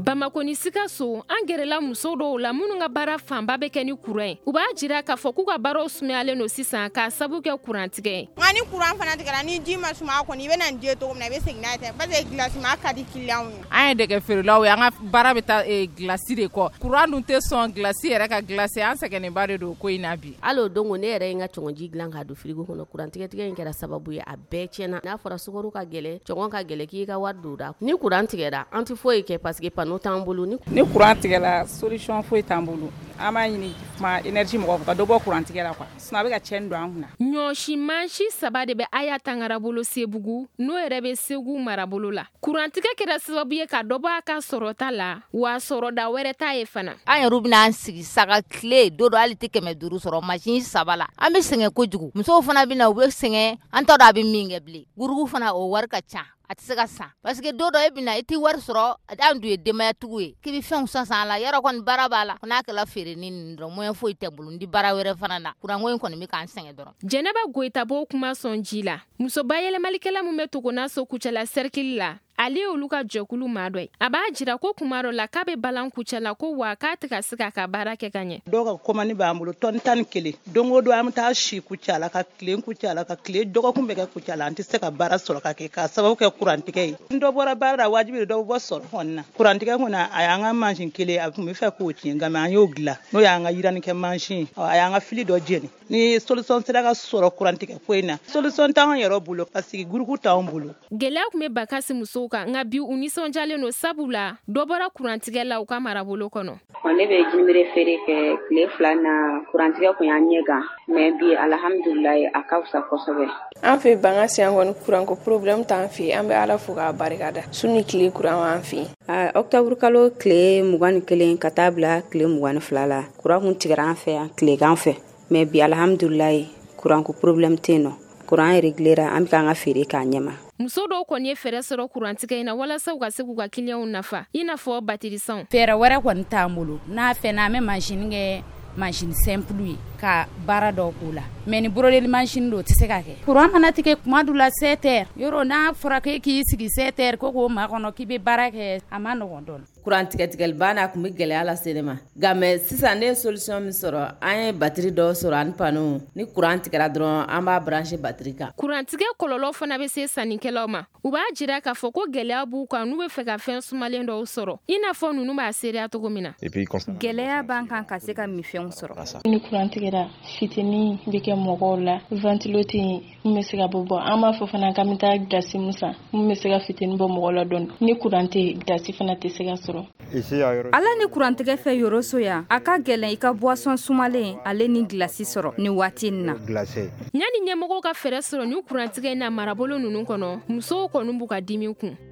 Bamako ni Sikaso an gɛrɛla muso dɔw la minnu ka baara fanba bɛ kɛ ni kuran ye. U b'a jira k'a fɔ k'u ka baaraw sumayalen no sisan k'a sabu kɛ kurantigɛ. Nka ni kuran fana tigɛra ni ji ma suma kɔni i bɛ na je cogo min na i bɛ segin n'a ye parce que glace ma ka di client ye. An ye dɛgɛ feerelaw ye an ka baara bɛ taa glace de kɔ. Kuran dun tɛ sɔn glace yɛrɛ ka glace an sɛgɛnnenba de don ko in na bi. Allo dongo ne yɛrɛ ye n ka cɔgɔnji dilan k'a don frigo kɔnɔ kurantigɛ in kɛra sababu ye a bɛɛ tiɲɛna. N'a fɔra sukaro ka gɛlɛ cɔgɔn ka gɛlɛ k'i ka wari don da. Ni kuran tigɛra an tɛ foyi kɛ parce que panneau t'an bolo. Ni kuran tigɛla solution foyi t'an bolo. An b'a ɲini énergie mɔgɔw ka dɔ bɔ kurantigɛ la quoi. Sinon a bɛ ka tiɲɛni don an kunna. Ɲɔsi mansi 3 de bɛ Aya Tangara bolo Sebugu n'o yɛrɛ bɛ Segu marabolo la. Kurantigɛ kɛra sababu ye ka dɔ bɔ a ka sɔrɔta la wa sɔrɔda wɛrɛ t'a ye fana. An yɛrɛ bɛna an sigi saga tile don hali tɛ 500 sɔrɔ machine 3 la. An bɛ sɛgɛn kojugu. Musow fana bɛna u bɛ sɛgɛn an t'a dɔn a bɛ min kɛ bilen. Gurugu fana o wari ka ca. A tɛ se ka san parce que don dɔ e bɛna i tɛ wari sɔrɔ an dun ye denbayatigiw ye k'i bɛ fɛnw san la yɔrɔ kɔni baara b'a la n'a kɛla feere ni dɔrɔn moyen foyi tɛ bolo ndi baara wɛrɛ fana na kuranko in kɔni bɛ k'an sɛgɛn dɔrɔn. Jɛnɛba Goyita b'o kuma sɔn ji la muso bayɛlɛmalikɛla min bɛ Togonaso Kucala cercle la ale olu ka jɛkulu maa dɔ ye a b'a jira ko kuma dɔ la k'a bɛ balan Kucala ko wa k'a tɛ ka se k'a ka baara kɛ ka ɲɛ. Dɔw ka commande b'an bolo tonne 11 don o don an bɛ taa si Kucala ka tilen Kucala ka tile dɔgɔkun bɛ kɛ Kucala an tɛ se ka baara sɔrɔ ka kɛ k'a sababu kɛ kurantigɛ ye. Dɔ bɔra baara la wajibi dɔ bɔ sɔrɔ hɔn na kurantigɛ kɔni a y'an ka mansin kelen a tun bɛ fɛ k'o tiɲɛ nka an y'o dilan n'o y'an ka yiranikɛ mansin a y'an ka fili dɔ jeni ni solution sera ka sɔrɔ kurantigɛ ko in na solution t'an yɛrɛ bolo parce que gurugu t'an bolo. Gɛlɛya tun bɛ Bakasi musow kan nka bi u nisɔndiyalen don sabula dɔ bɔra kurantigɛ la u ka marabolo kɔnɔ. Ne bɛ jinimere feere kɛ tile 2 na kurantigɛ kun y'an ɲɛ kan mais bi alhamdulilayi a ka fisa kosɛbɛ. An fɛ Bangasi yan kɔni kuranko problème t'an fɛ an bɛ Ala fo k'a barikada suni tile kuran an fɛ. Octobre kalo tile 21 ka taa bila tile 22 la kuran kun tigɛra an fɛ yan tilegan fɛ mais bi alhamdulilayi kuranko problème tɛ yen nɔ kuran réglera an bɛ k'an ka feere k'a ɲɛma. Muso dɔw kɔni ye fɛɛrɛ sɔrɔ kurantigɛ in na walasa u ka se k'u ka clients nafa i n'a fɔ batterisanw. Fɛɛrɛ wɛrɛ kɔni t'an bolo n'a fɛnna an bɛ machine kɛ machine simple ye ka baara dɔw k'o la mais ni brodeli machine do tɛ se ka kɛ. Kuran mana tigɛ kuma dɔ la 7 heures yɔrɔ n'a fɔra k'i sigi 7 heures ko k'o makɔnɔ k'i bɛ baara kɛ a ma nɔgɔn dɔɔnin. Kuran tigɛli banna kun bɛ gɛlɛya lase ne ma nka mais sisan ne ye solution min sɔrɔ an ye batterie dɔw sɔrɔ ani panneau ni kuran tigɛra dɔrɔn an b'a brancher batterie kan. Kurantigɛ kɔlɔlɔ fana bɛ se sannikɛlaw ma u b'a jira k'a fɔ ko gɛlɛya b'u kan n'u bɛ fɛ ka fɛn sumalen dɔw sɔrɔ i n'a fɔ ninnu b'a seereya cogo min na. Gɛlɛya b'an kan ka se ka mifɛnw sɔrɔ. Ni kuran tigɛra fitini bɛ kɛ mɔgɔw la ventilo tɛ yen mun bɛ se ka bɔ an b'a fɔ fana k'an bɛ taa gilasi mun san mun bɛ se ka fitini bɔ mɔgɔ la dɔɔnin ni kuran tɛ gilasi fana tɛ se ka sɔrɔ. Ala ni kurantigɛ fɛ yɔrɔso ya a ka gɛlɛn i ka boisson sumalen ale ni gilasi sɔrɔ ni waati in na. Ɲani ɲɛmɔgɔw ka fɛɛrɛ sɔrɔ ni kurantigɛ in na marabolo ninnu kɔnɔ musow kɔni b'u ka dimi kun.